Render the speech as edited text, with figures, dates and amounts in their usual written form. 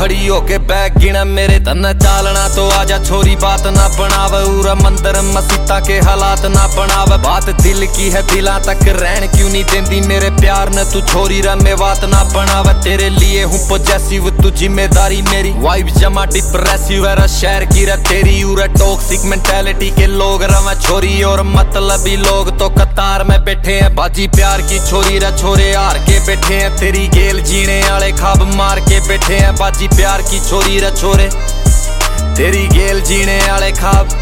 खड़ी होके बैग गिना मेरे तन्ने चालना तो आजा छोरी बात ना बनावे उरा मंदिर मसीता के हालात ना बनावे बात दिल की है दिला तक रहन क्यों नहीं देंदी मेरे प्यार ने तू छोरी रमे बात ना बनावे तेरे लिए हूँ पॉजेसिव तू जिम्मेदारी मेरी वाइब जमा डिप्रेसिव है शहर की रे तेरी उरा टॉक्सिक मेंटालिटी के लोग रवा छोरी और मतलबी लोग तो कतार में बैठे हैं बाजी प्यार की छोरी रे छोरे हार के बैठे हैं तेरी गेल जीने वाले खाब मार के बैठे हैं बाजी प्यार की छोरी रे छोरे तेरी गेल जीने वाले खाब